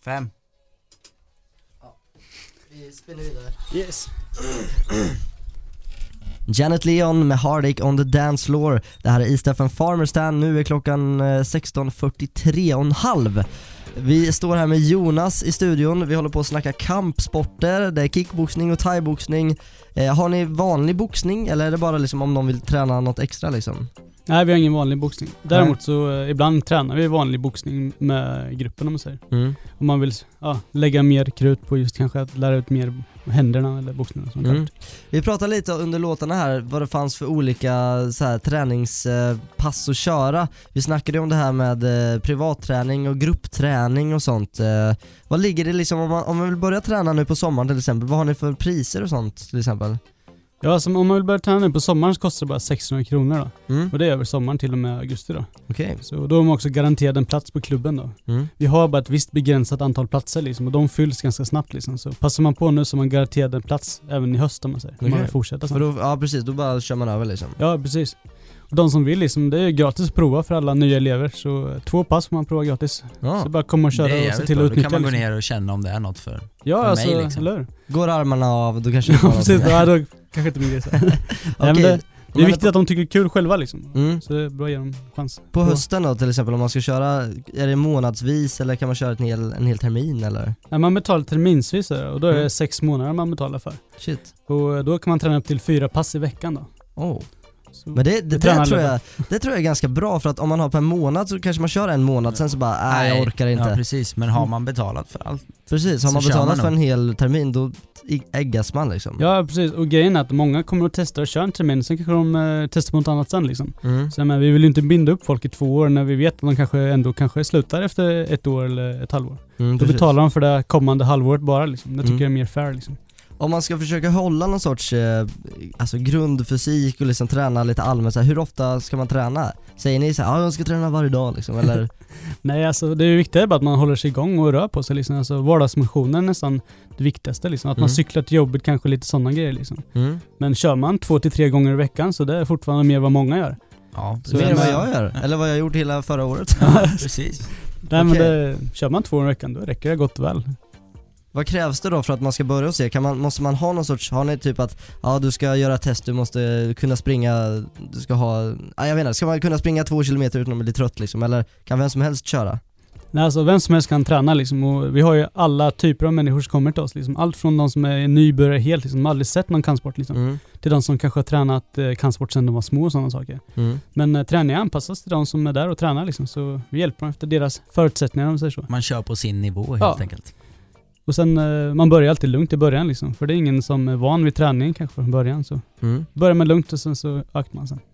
5. Ja. Vi spinner vidare. Yes. Janet Leon med Heartache on the Dance Floor. Det här är East FM Farmerstand. Nu är klockan 16:43:30. Vi står här med Jonas i studion. Vi håller på att snacka kampsporter. Det är kickboxning och thaiboxning. Har ni vanlig boxning eller är det bara liksom om någon vill träna något extra liksom? Nej, vi har ingen vanlig boxning. Däremot så ibland tränar vi vanlig boxning med gruppen om man säger. Om man vill lägga mer krut på just kanske att lära ut mer händerna eller boxningen och sånt. Vi pratade lite under låtarna här vad det fanns för olika så här, träningspass att köra. Vi snackade om det här med privatträning och gruppträning och sånt. Vad ligger det liksom om man vill börja träna nu på sommaren till exempel? Vad har ni för priser och sånt till exempel? Ja, alltså, om man vill börja träna nu på sommaren så kostar det bara 600 kronor då. Och det är över sommaren till och med augusti då. Okej. Så då är man också garanterad en plats på klubben då. Vi har bara ett visst begränsat antal platser liksom, och de fylls ganska snabbt liksom. Så passar man på nu så man garanterad en plats även i höst om man säger. Man fortsätter så. Ja precis, då bara kör man över liksom. Ja precis. Och de som vill liksom, det är gratis att prova för alla nya elever. Så 2 pass får man prova gratis. Ja. Så bara komma och köra och se till att utnyttja. Då kan man gå ner och känna om det är något för alltså, mig liksom. Eller? Går armarna av, då kanske ja, precis, då kanske inte mycket så. Okay. Det är viktigt att de tycker det är kul själva liksom. Så det är bra att ge dem chans. På hösten då till exempel om man ska köra, är det månadsvis eller kan man köra en hel termin eller? Ja, man betalar terminsvis och då är det 6 månader man betalar för. Shit. Och då kan man träna upp till 4 pass i veckan då. Så men det tror jag är ganska bra för att om man har per månad så kanske man kör en månad sen så bara jag orkar inte. Ja precis, men har man betalat för allt? Precis, har man betalat för en hel termin då äggas man liksom. Ja precis, och grejen är att många kommer att testa och köra en termin sen kanske de testar på något annat sen liksom. Så men vi vill ju inte binda upp folk i 2 år när vi vet att de kanske slutar efter 1 år eller ett halvår. Då betalar de för det kommande halvåret bara liksom. Det tycker jag är mer fair liksom. Om man ska försöka hålla någon sorts grundfysik och liksom träna lite allmänt så här, hur ofta ska man träna? Säger ni så här, jag ska träna varje dag liksom, eller? Nej, alltså det är viktigt bara att man håller sig igång och rör på sig liksom. Alltså vardagsmotionen är nästan det viktigaste liksom. Att man cyklar till jobbet, kanske lite sådana grejer liksom. Men kör man 2 till 3 gånger i veckan så det är fortfarande mer vad många gör. Ja, så mer än vad jag gör, eller vad jag gjort hela förra året. Ja, precis. Nej, men kör man 2 gånger i veckan då räcker det gott och väl. Vad krävs det då för att man ska börja och se? Måste man ha någon sorts, har ni typ att du ska göra test, du måste kunna springa, du ska ha, jag vet inte, ska man kunna springa 2 kilometer utan att bli trött liksom, eller kan vem som helst köra? Nej, alltså vem som helst kan träna liksom, och vi har ju alla typer av människor som kommer till oss liksom. Allt från de som är nybörjare helt liksom, som aldrig sett någon kampsport liksom, till de som kanske har tränat kampsport sedan de var små och sådana saker. Men träningen anpassas till de som är där och tränar liksom, så vi hjälper dem efter deras förutsättningar om man säger så. Man kör på sin nivå helt enkelt. Och sen man börjar alltid lugnt i början liksom, för det är ingen som är van vid träning kanske från början, så börjar man lugnt och sen så ökar man sen.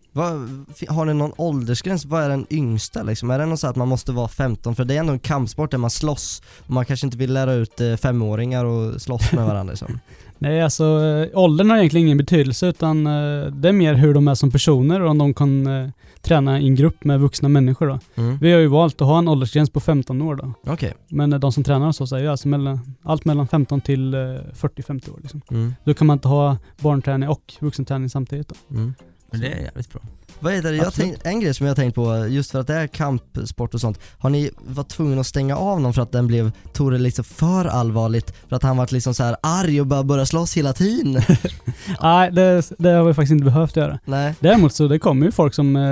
Har ni någon åldersgräns? Vad är den yngsta liksom? Är det något så att man måste vara 15? För det är ändå en kampsport där man slåss och man kanske inte vill lära ut 5-åringar och slåss med varandra liksom. Nej, alltså åldern har egentligen ingen betydelse, utan det är mer hur de är som personer och om de kan träna i en grupp med vuxna människor då. Vi har ju valt att ha en åldersgräns på 15 år då. Okay. Men de som tränar så säger alltså allt mellan 15 till 40-50 år liksom. Då kan man inte ha barnträning och vuxenträning samtidigt då. Men det är jävligt bra. Vad är det? En grej som jag har tänkt på, just för att det är kampsport och sånt, har ni varit tvungna att stänga av någon för att den blev Tore liksom för allvarligt, för att han varit liksom så här arg och bara började slåss hela tiden? Nej, det har vi faktiskt inte behövt göra. Nej. Däremot så det kommer ju folk som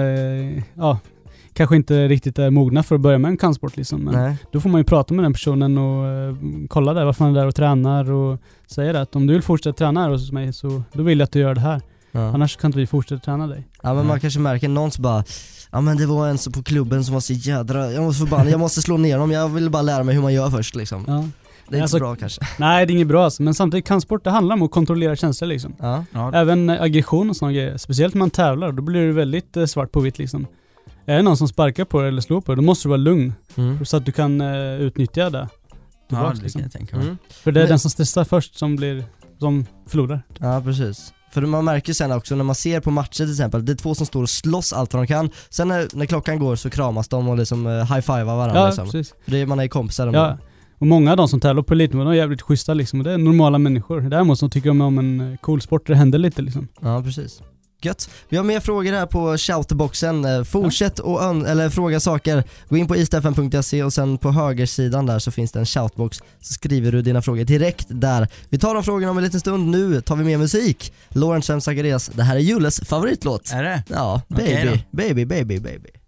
kanske inte riktigt är mogna för att börja med en kampsport liksom, men då får man ju prata med den personen och kolla där varför han är där och tränar och säga att om du vill fortsätta träna här hos mig så då vill jag att du gör det här. Annars kan inte vi fortsätta träna dig. Ja, men man kanske märker någon som bara, men det var en så på klubben som var så jädra, jag måste slå ner dem, jag vill bara lära mig hur man gör först liksom. Det är inte så bra kanske. Nej, det är inget bra alltså. Men samtidigt kampsport, det handlar om att kontrollera känslor liksom. Även aggression och sådana grejer. Speciellt när man tävlar, då blir det väldigt svart på vitt liksom. Är det någon som sparkar på det eller slår på det, då måste du vara lugn så att du kan utnyttja det. Ja, det kan jag tänka mig. För det är den som stressar först som förlorar. Ja, precis. För man märker sen också när man ser på matcher till exempel, det är 2 som står och slåss allt vad de kan. Sen när klockan går så kramas de och liksom high-fivar varandra liksom. Precis. För man är kompisar. Ja, och många av de som tävlar på elitnivå, de är jävligt schyssta liksom. Och det är normala människor. Däremot så tycker de om en cool sport där det händer lite liksom. Ja, precis. Gött. Vi har mer frågor här på shoutboxen. Fortsätt eller fråga saker. Gå in på istfn.se och sen på högersidan där så finns det en shoutbox. Så skriver du dina frågor direkt där. Vi tar de frågorna om en liten stund. Nu tar vi med musik. Lawrence M. Zacharias. Det här är Julles favoritlåt. Är det? Ja, baby.